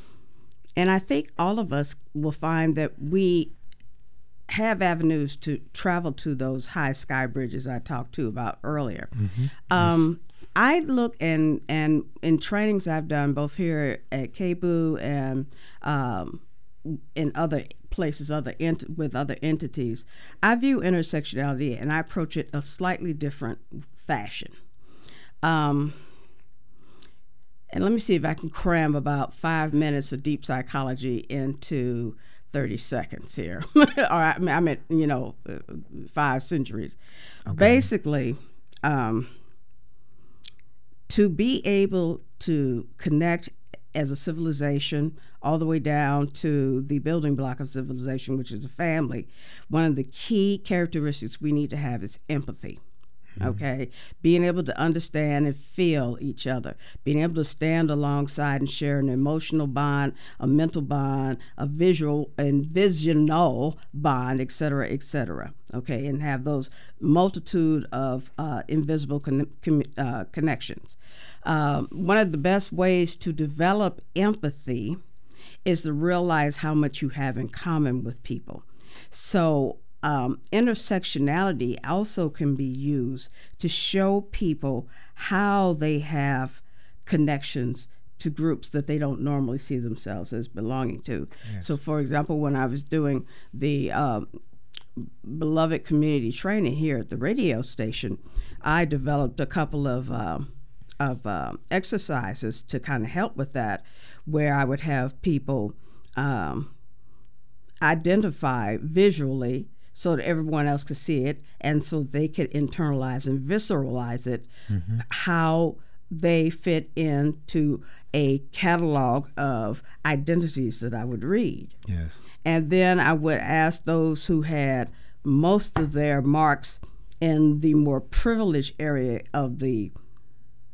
And I think all of us will find that we have avenues to travel to those high sky bridges I talked to about earlier. Mm-hmm. Um, yes. I look and and in trainings I've done both here at K B U and um, in other places, other ent- with other entities, I view intersectionality and I approach it a slightly different fashion. Um, and let me see if I can cram about five minutes of deep psychology into thirty seconds here. or I, I meant, you know, five centuries. Okay. Basically, um, to be able to connect as a civilization all the way down to the building block of civilization, which is a family, one of the key characteristics we need to have is empathy. Okay, being able to understand and feel each other, being able to stand alongside and share an emotional bond, a mental bond, a visual and visional bond, et cetera, et cetera. Okay, and have those multitude of uh, invisible con- con- uh, connections. Um, one of the best ways to develop empathy is to realize how much you have in common with people. So Um, intersectionality also can be used to show people how they have connections to groups that they don't normally see themselves as belonging to. Yes. So, for example, when I was doing the um, Beloved Community Training here at the radio station, I developed a couple of uh, of uh, exercises to kind of help with that, where I would have people um, identify visually so that everyone else could see it, and so they could internalize and visceralize it, mm-hmm. how they fit into a catalog of identities that I would read. Yes. And then I would ask those who had most of their marks in the more privileged area of the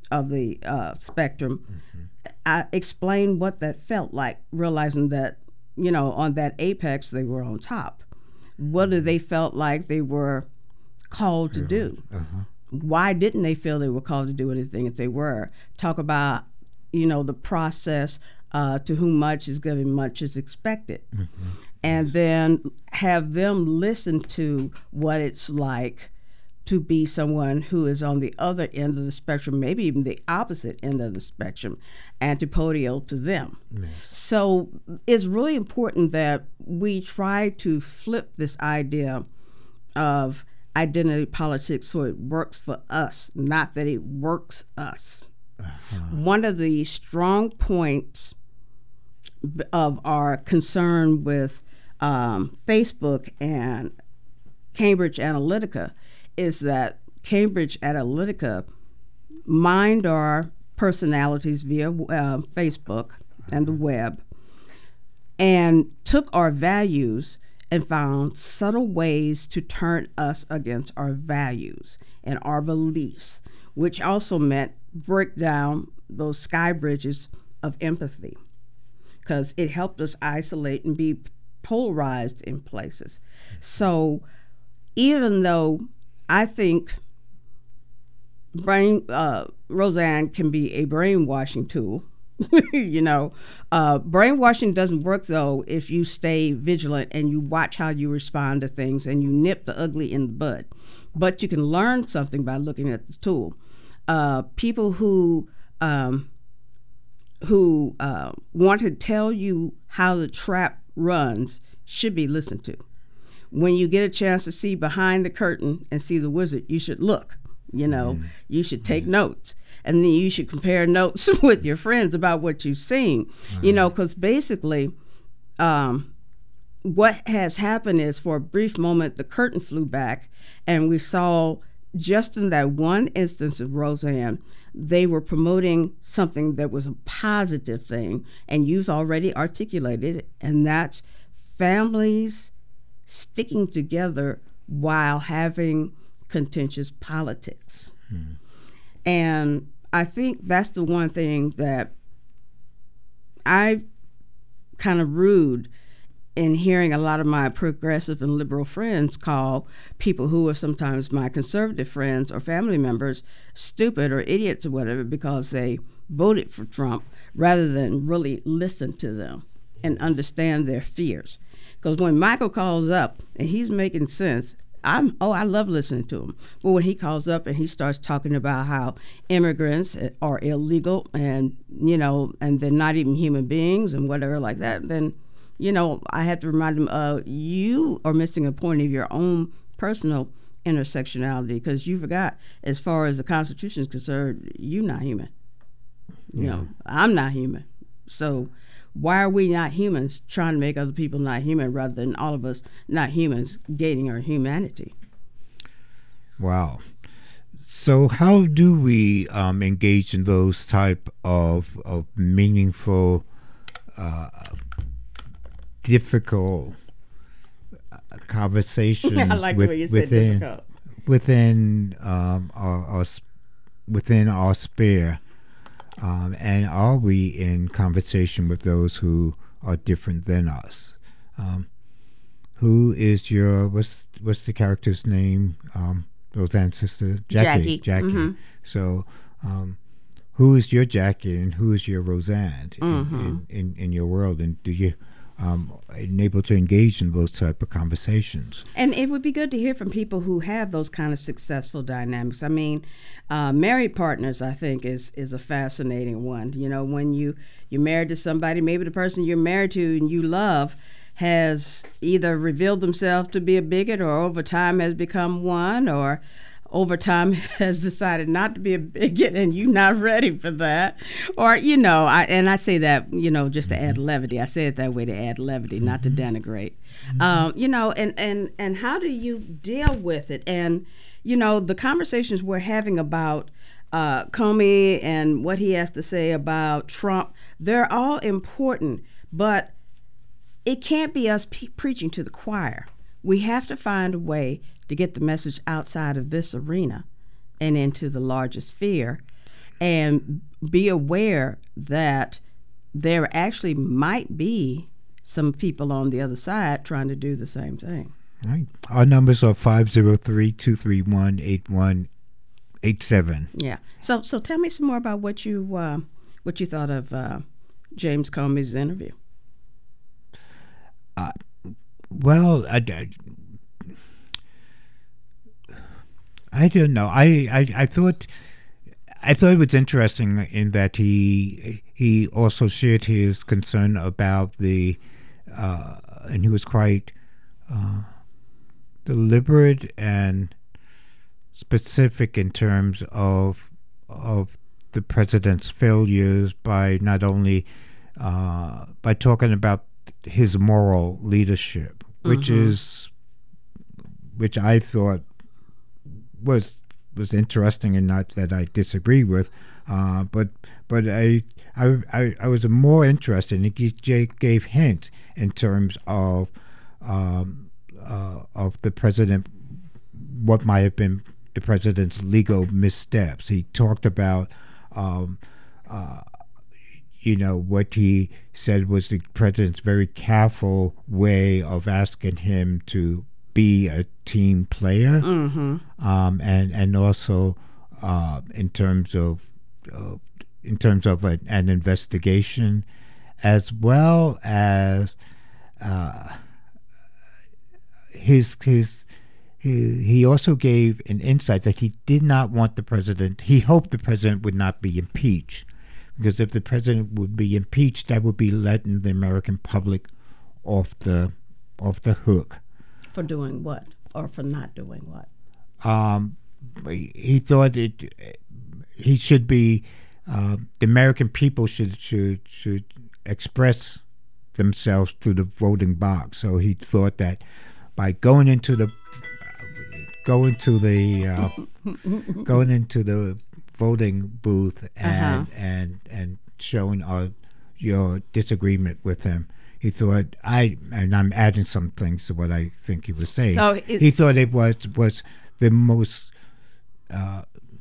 of the uh, spectrum, mm-hmm. I explained what that felt like, realizing that, you know, on that apex they were on top. What did they felt like they were called to do? Uh-huh. Why didn't they feel they were called to do anything if they were? Talk about, you know, the process, uh, to whom much is given, much is expected. Mm-hmm. And then have them listen to what it's like to be someone who is on the other end of the spectrum, maybe even the opposite end of the spectrum, antipodial to them. Yes. So it's really important that we try to flip this idea of identity politics so it works for us, not that it works us. Uh-huh. One of the strong points of our concern with um, Facebook and Cambridge Analytica is that Cambridge Analytica mined our personalities via uh, Facebook and the web and took our values and found subtle ways to turn us against our values and our beliefs, which also meant break down those sky bridges of empathy, because it helped us isolate and be polarized in places. So even though I think brain uh, Roseanne can be a brainwashing tool, you know, uh, brainwashing doesn't work, though, if you stay vigilant and you watch how you respond to things and you nip the ugly in the bud. But you can learn something by looking at the tool. Uh, people who um, who uh, want to tell you how the trap runs should be listened to. When you get a chance to see behind the curtain and see the wizard, you should look. You know, mm. you should take mm. notes, and then you should compare notes with your friends about what you've seen. Mm. You know, because basically, um, what has happened is, for a brief moment, the curtain flew back, and we saw just in that one instance of Roseanne, they were promoting something that was a positive thing, and you've already articulated it, and that's families sticking together while having contentious politics. Hmm. And I think that's the one thing that I kind of rued in hearing a lot of my progressive and liberal friends call people who are sometimes my conservative friends or family members stupid or idiots or whatever because they voted for Trump, rather than really listen to them and understand their fears. Because when Michael calls up and he's making sense, I'm oh I love listening to him. But when he calls up and he starts talking about how immigrants are illegal and you know and they're not even human beings and whatever like that, then you know I have to remind him, uh, you are missing a point of your own personal intersectionality, because you forgot, as far as the Constitution is concerned, you're not human. You yeah. know, I'm not human. So why are we not humans trying to make other people not human, rather than all of us not humans gaining our humanity? Wow. So how do we um, engage in those type of, of meaningful, uh, difficult conversations I like with, the way you within, said difficult. within, um, our, our, within our sphere? Um, and are we in conversation with those who are different than us? Um, who is your, what's what's the character's name? Um, Roseanne's sister? Jackie. Jackie. Jackie. Mm-hmm. So um, who is your Jackie and who is your Roseanne in, mm-hmm. in, in, in your world? And do you um, able to engage in those type of conversations? And it would be good to hear from people who have those kind of successful dynamics. I mean, uh, married partners, I think, is is a fascinating one. You know, when you, you're married to somebody, maybe the person you're married to and you love has either revealed themselves to be a bigot, or over time has become one, or over time has decided not to be a bigot and you're not ready for that. Or, you know, I, and I say that, you know, just to add levity. I say it that way to add levity, not to denigrate. Mm-hmm. Um, you know, and, and, and how do you deal with it? And, you know, the conversations we're having about uh, Comey and what he has to say about Trump, they're all important, but it can't be us pe- preaching to the choir. We have to find a way to get the message outside of this arena and into the larger sphere. and be aware that there actually might be some people on the other side trying to do the same thing. All right. Our numbers are five zero three, two three one, eight one eight seven. Yeah. So so tell me some more about what you uh, what you thought of uh, James Comey's interview. Uh, well, I, I, I don't know. I, I, I thought I thought it was interesting in that he he also shared his concern about the uh, and he was quite uh, deliberate and specific in terms of of the president's failures by not only uh, by talking about his moral leadership, which mm-hmm. is which I thought was was interesting, and not that I disagree with, uh, but but I, I I I was more interested, and he gave hints in terms of um, uh, of the president, what might have been the president's legal missteps. He talked about, um, uh, you know, what he said was the president's very careful way of asking him to be a team player, mm-hmm. um, and and also uh, in terms of uh, in terms of a, an investigation, as well as uh, his his. He, he also gave an insight that he did not want the president, he hoped the president would not be impeached, because if the president would be impeached, that would be letting the American public off the off the hook. For doing what? Or for not doing what? Um, he thought it. He should be. Uh, the American people should should should express themselves through the voting box. So he thought that by going into the going to the uh, going into the voting booth and uh-huh. and and showing uh, your disagreement with him. He thought I and I'm adding some things to what I think he was saying. So he thought it was was the most uh,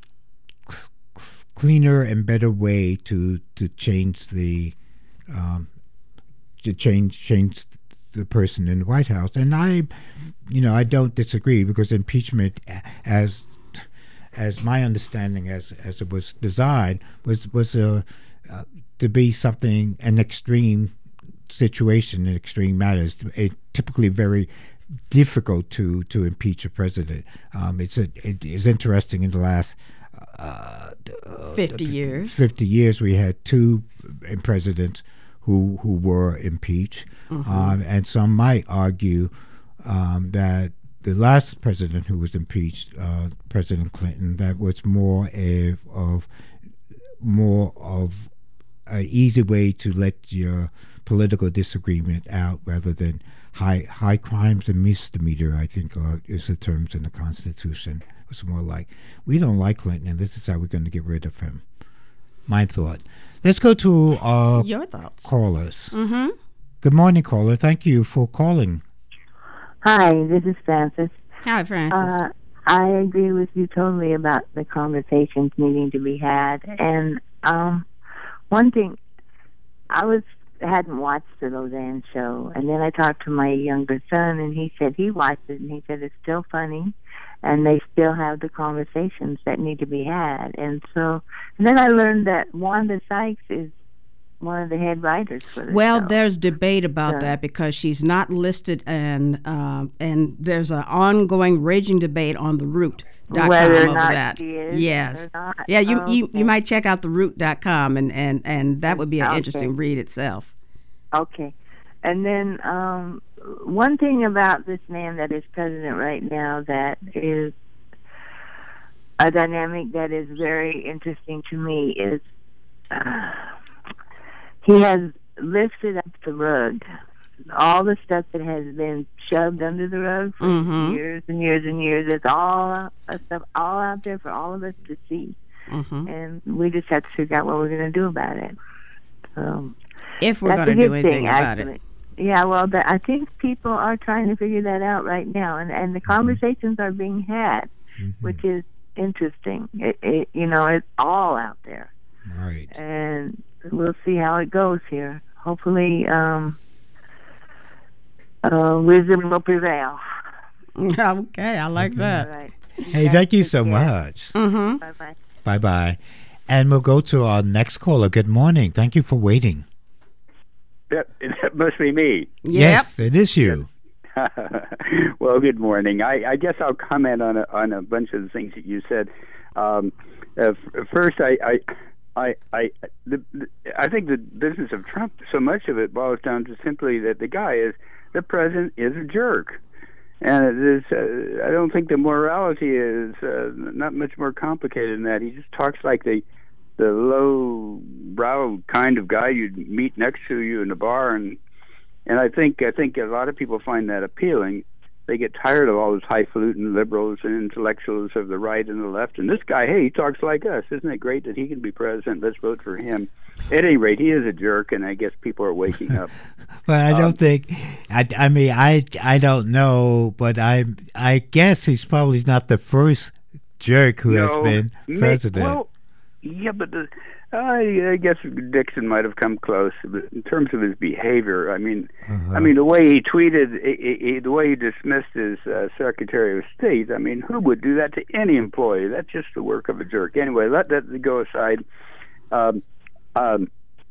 cleaner and better way to to change the um, to change change the person in the White House. And I, you know, I don't disagree, because impeachment, as as my understanding as as it was designed, was was a uh, to be something an extreme situation in extreme matters. It typically very difficult to to impeach a president. Um, it's a, it is interesting in the last uh, fifty years. Fifty years, we had two presidents who who were impeached, mm-hmm. um, and some might argue um, that the last president who was impeached, uh, President Clinton, that was more of, of more of an easy way to let your political disagreement out, rather than high high crimes and misdemeanor, I think uh, is the terms in the Constitution. It was more like, we don't like Clinton, and this is how we're going to get rid of him. My thought. Let's go to uh, your thoughts. Callers. Mm-hmm. Good morning, caller. Thank you for calling. Hi, this is Francis. Hi, Francis. Uh, I agree with you totally about the conversations needing to be had. And um, one thing, I was hadn't watched the Roseanne show, and then I talked to my younger son, and he said he watched it, and he said it's still funny, and they still have the conversations that need to be had. And so, and then I learned that Wanda Sykes is one of the head writers for the well, show. There's debate about so. that, because she's not listed, and uh, and there's an ongoing raging debate on the root dot com Whether or over not that. she is yes. or not. Yeah, you, oh, you okay. you might check out the root dot com, and, and, and that would be an okay. interesting read itself. Okay. And then um, one thing about this man that is president right now that is a dynamic that is very interesting to me is uh, he has lifted up the rug. All the stuff that has been shoved under the rug for mm-hmm. years and years and years, it's all uh, stuff all out there for all of us to see. Mm-hmm. And we just have to figure out what we're going to do about it. Um, if we're going to do anything thing, about actually. it. Yeah, well, the, I think people are trying to figure that out right now, and, and the conversations are being had, mm-hmm. which is interesting. It, it, you know, it's all out there. Right. And we'll see how it goes here. Hopefully, um, uh, wisdom will prevail. Okay, I like that. All right. Hey, thank you so much. Mm-hmm. Bye-bye. Bye-bye. And we'll go to our next caller. Good morning. Thank you for waiting. That, that must be me. Yep. Yes, it is you. Well, good morning. I, I guess I'll comment on a, on a bunch of the things that you said. Um, uh, f- first, I, I, I, I, the, the, I think the business of Trump, so much of it boils down to simply that the guy is, the president is a jerk. And it is, uh, I don't think the morality is uh, not much more complicated than that. He just talks like the the low-brow kind of guy you'd meet next to you in a bar, and and I think I think a lot of people find that appealing. They get tired of all those highfalutin liberals and intellectuals of the right and the left. And this guy, hey, he talks like us. Isn't it great that he can be president? Let's vote for him. At any rate, he is a jerk, and I guess people are waking up. But I don't Um, think. I, I mean, I I don't know, but I I guess he's probably not the first jerk who No, has been may- president. Well, yeah, but the, I, I guess Dixon might have come close, but in terms of his behavior, I mean, Uh-huh. I mean the way he tweeted, he, he, the way he dismissed his uh, Secretary of State. I mean, who would do that to any employee? That's just the work of a jerk. Anyway, let that go aside. Um, um,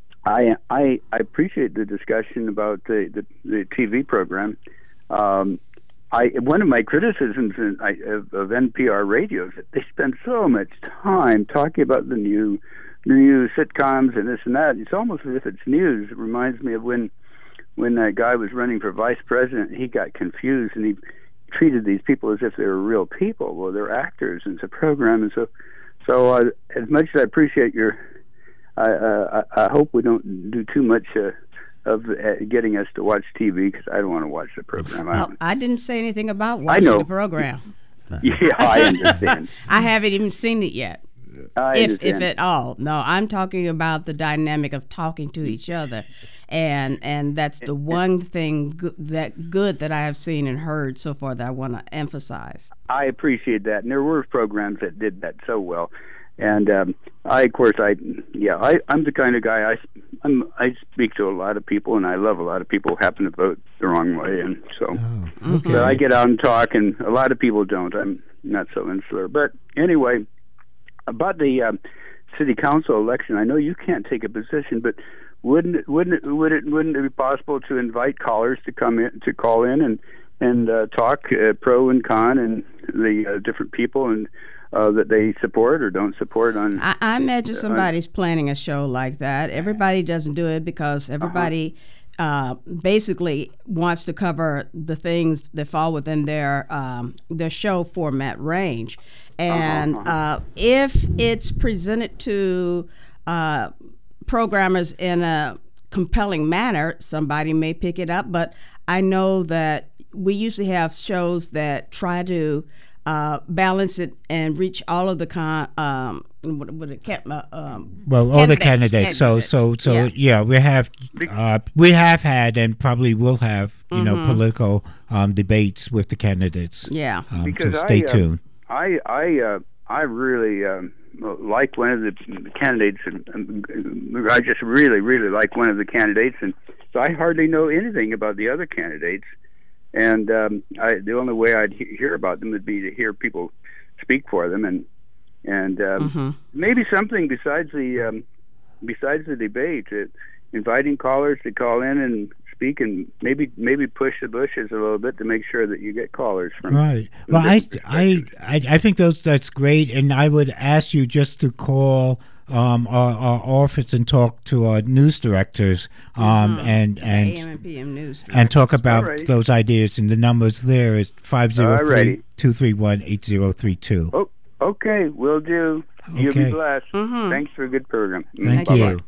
I, I I appreciate the discussion about the the, the T V program. Um, I one of my criticisms in, I, of, of N P R radio is that they spend so much time talking about the new the new sitcoms and this and that. It's almost as if it's news. It reminds me of when when that guy was running for vice president. He got confused and he treated these people as if they were real people. Well, they're actors, and it's a program. And so, so uh, as much as I appreciate your, I, uh, I, I hope we don't do too much uh, of uh, getting us to watch T V, because I don't want to watch the program. I, Well, don't- I didn't say anything about I watching know. the program. yeah, I understand. I haven't even seen it yet, I if understand. if at all. No, I'm talking about the dynamic of talking to each other, and and that's the one thing go- that good that I have seen and heard so far that I want to emphasize. I appreciate that, and there were programs that did that so well. And um, I, of course, I yeah, I, I'm the kind of guy I I'm, I speak to a lot of people, and I love a lot of people who happen to vote the wrong way, and so Oh, okay. so I get out and talk, and a lot of people don't. I'm not so insular, but anyway, about the um, city council election, I know you can't take a position, but wouldn't it, wouldn't it, would it wouldn't it be possible to invite callers to come in to call in and and uh, talk uh, pro and con and the uh, different people and uh, that they support or don't support on? I, I imagine somebody's planning a show like that. Everybody doesn't do it because everybody uh, basically wants to cover the things that fall within their um, their show format range. And Uh-huh. uh, if it's presented to uh, programmers in a compelling manner, somebody may pick it up. But I know that we usually have shows that try to uh, balance it and reach all of the con. Um, what, what it kept, uh, um, Well, all the candidates, candidates. So, so, so, Yeah. yeah, we have, uh, we have had, and probably will have, you know, political um, debates with the candidates. Yeah. Um, so Because stay I, uh, tuned. I I uh, I really um, like one of the candidates, and um, I just really really like one of the candidates, and so I hardly know anything about the other candidates. And um, I, the only way I'd he- hear about them would be to hear people speak for them, and and um, Mm-hmm. maybe something besides the um, besides the debate, uh, inviting callers to call in and speak, and maybe maybe push the bushes a little bit to make sure that you get callers from Right. from Well, I, different I, perspectives. I, I think those that's great, and I would ask you just to call um, our, our office and talk to our news directors, um, and A M and and P M news. and talk about Alrighty. those ideas. And the numbers there is five zero three, Alrighty. two three one, eight zero three two. Oh, okay, will do. You'll Okay. be blessed. Mhm. Thanks for a good program. Thank Bye-bye. you.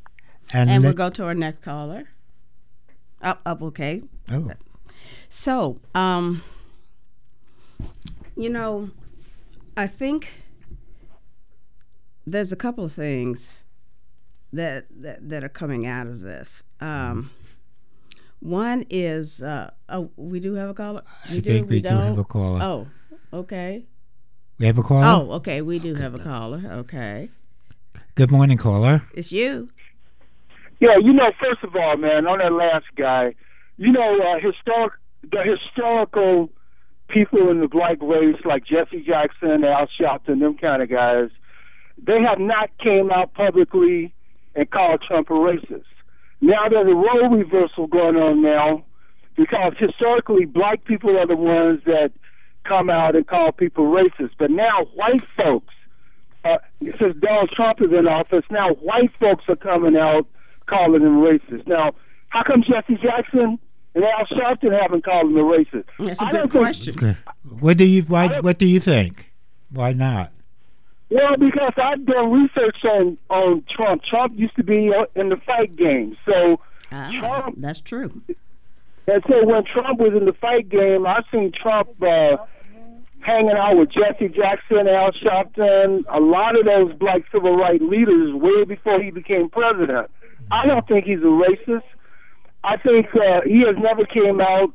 And, And we'll let- go to our next caller. Up, up, okay. oh, So, um, you know, I think there's a couple of things that that, that are coming out of this. Um, one is, uh, oh, we do have a caller. We I do. think we do don't? have a caller. Oh, okay. We have a caller? Oh, okay. We do have a caller. Okay. Good morning, caller. It's you. Yeah, you know, first of all, man, on that last guy, you know, uh, historic, the historical people in the black race like Jesse Jackson, Al Sharpton, them kind of guys, they have not came out publicly and called Trump a racist. Now there's a role reversal going on now because historically black people are the ones that come out and call people racist. But now white folks, uh, since Donald Trump is in office, now white folks are coming out calling him racist. Now, how come Jesse Jackson and Al Sharpton haven't called him a racist? That's a I good don't question. Okay. What do you why what do you think? Why not? Well, because I've done research on, on Trump. Trump used to be uh, in the fight game. So Ah, Trump, that's true. and so when Trump was in the fight game, I seen Trump uh, hanging out with Jesse Jackson, Al Sharpton, a lot of those black civil rights leaders way before he became president. I don't think he's a racist. I think uh, he has never came out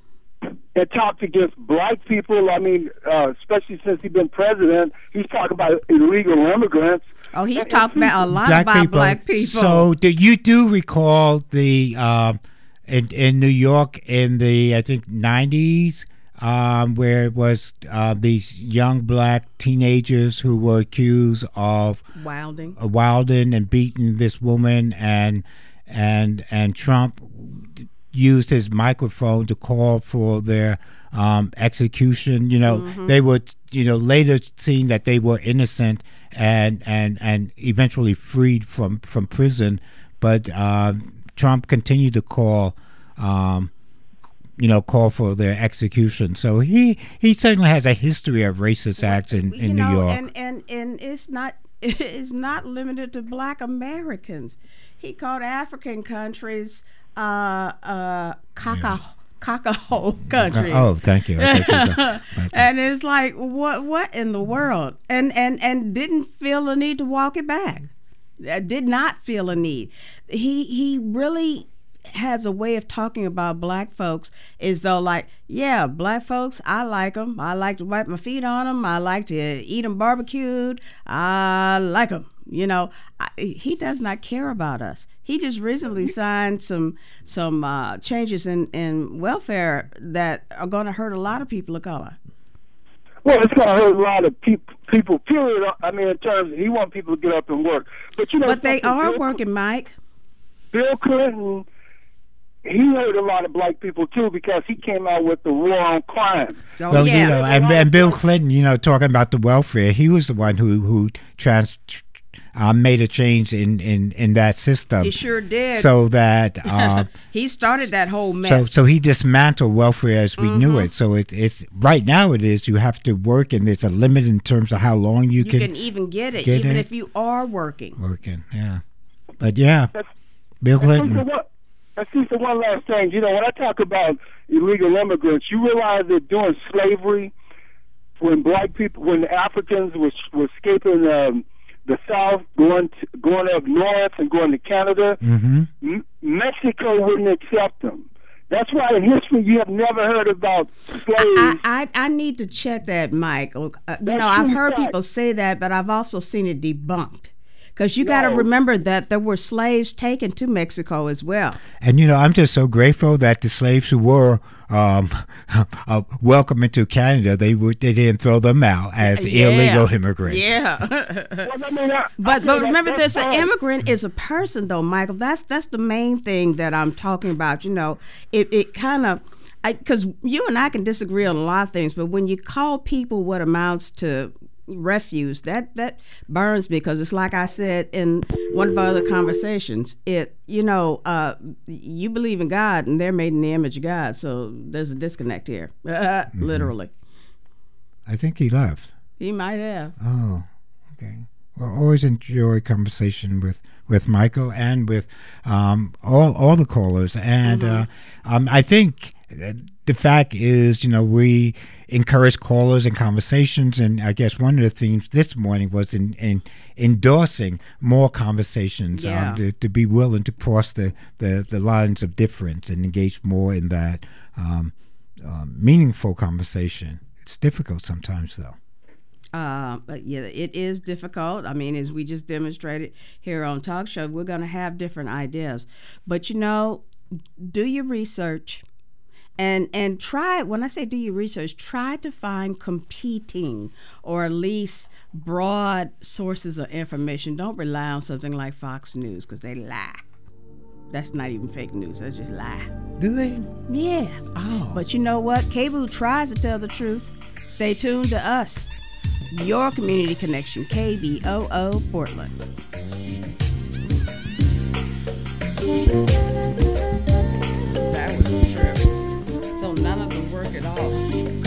and talked against black people. I mean, uh, especially since he's been president, he's talking about illegal immigrants. Oh, he's And- talking and about a lot Black about people. black people. So do you do recall the um, in in New York in the I think nineties um, where it was uh, these young black teenagers who were accused of Wilding. uh, wilding and beating this woman, and and and Trump used his microphone to call for their um, execution. You know, Mm-hmm. they were, you know, later seen that they were innocent and and and eventually freed from from prison, but um, Trump continued to call. Um, you know, call for their execution. So he he certainly has a history of racist acts in, you in know, New York. and, and and it's not it's not limited to black Americans. He called African countries uh uh caca caca-hole countries. Oh, thank you. I think you got- And it's like what what in the world? And and and didn't feel the need to walk it back. Uh, Did not feel a need. He he really has a way of talking about black folks as though like, yeah, black folks, I like them. I like to wipe my feet on them. I like to eat them barbecued. I like them. You know, I, he does not care about us. He just recently signed some some uh, changes in, in welfare that are going to hurt a lot of people of color. Well, it's going to hurt a lot of peop- people, period. I mean, in terms of he wants people to get up and work. But, you know, But they something, are Bill, working, Mike. Bill Clinton, he hurt a lot of black people, too, because he came out with the war on crime. Oh, Well, yeah. you know, and, and Bill Clinton, you know, talking about the welfare, he was the one who who trans uh, made a change in, in, in that system. He sure did. So that uh, He started that whole mess. so so he dismantled welfare as we knew it. So it, it's right now it is you have to work, and there's a limit in terms of how long you, you can, can even get it, get even it. if you are working. working. Yeah, but yeah, That's- Bill And see, Clinton. for one, and see, for one last thing, you know, when I talk about illegal immigrants, you realize that during slavery, when black people, when Africans were, were escaping um, the South, going to, going up north and going to Canada, Mm-hmm. M- Mexico wouldn't accept them. That's why in history you have never heard about slaves. I, I, I need to check that, Mike. Uh, you That's know, I've true heard fact. people say that, but I've also seen it debunked. Because you got to No. remember that there were slaves taken to Mexico as well. And you know, I'm just so grateful that the slaves who were um, uh, welcome into Canada, they were they didn't throw them out as Yeah. illegal immigrants. Yeah. Well, I mean, I- I But say but that- remember, that's this an fine. immigrant is a person, though, Michael. That's that's the main thing that I'm talking about. You know, it it kind of, because you and I can disagree on a lot of things, but when you call people what amounts to refuse, that that burns me, because it's like I said in one of our other conversations. It you know, uh, you believe in God, and they're made in the image of God, so there's a disconnect here, literally. I think he left. He might have. Oh, okay. Well, always enjoy conversation with, with Michael and with um, all all the callers. And uh, um, I think the fact is, you know, we encourage callers and conversations. And I guess one of the themes this morning was in, in endorsing more conversations, Yeah. um, to, to be willing to cross the, the, the lines of difference and engage more in that um, um, meaningful conversation. It's difficult sometimes, though. Uh, but yeah, it is difficult. I mean, as we just demonstrated here on Talk Show, we're going to have different ideas. But, you know, do your research. And and try, when I say do your research, try to find competing or at least broad sources of information. Don't rely on something like Fox News, because they lie. That's not even fake news. That's just lie. Do they? Yeah. Oh. But you know what? K B O O tries to tell the truth. Stay tuned to us. Your Community Connection, K B O O Portland. That was a trip. So none of them work at all.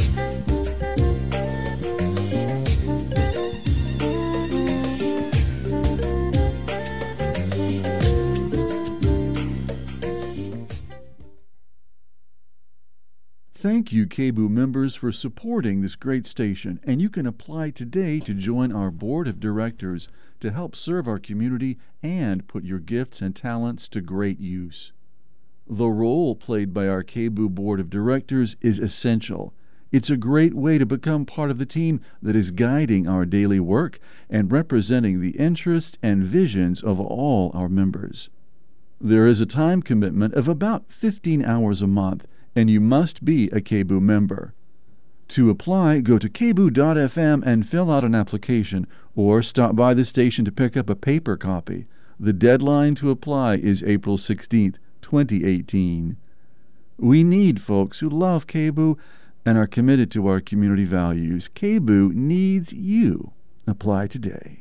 Thank you, K B O O members, for supporting this great station, and you can apply today to join our board of directors to help serve our community and put your gifts and talents to great use. The role played by our K B O O board of directors is essential. It's a great way to become part of the team that is guiding our daily work and representing the interests and visions of all our members. There is a time commitment of about fifteen hours a month, and you must be a K B O O member. To apply, go to k b o dot f m and fill out an application, or stop by the station to pick up a paper copy. The deadline to apply is April sixteenth, twenty eighteen. We need folks who love K B O O and are committed to our community values. K B O O needs you. Apply today.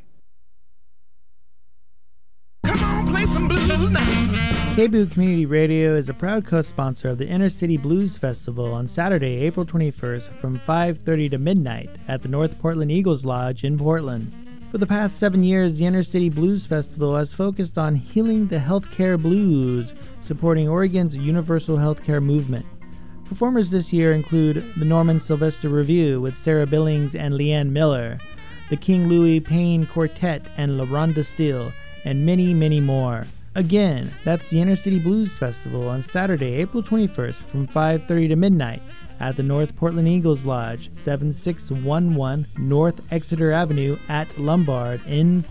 Come on, play some blues now. K B O O Community Radio is a proud co-sponsor of the Inner City Blues Festival on Saturday, April twenty-first from five thirty to midnight at the North Portland Eagles Lodge in Portland. For the past seven years, the Inner City Blues Festival has focused on healing the healthcare blues, supporting Oregon's universal healthcare movement. Performers this year include the Norman Sylvester Revue with Sarah Billings and Leanne Miller, the King Louis Payne Quartet and LaRonda Steele, and many, many more. Again, that's the Inner City Blues Festival on Saturday, April twenty-first from five thirty to midnight at the North Portland Eagles Lodge, seven six one one North Exeter Avenue at Lombard in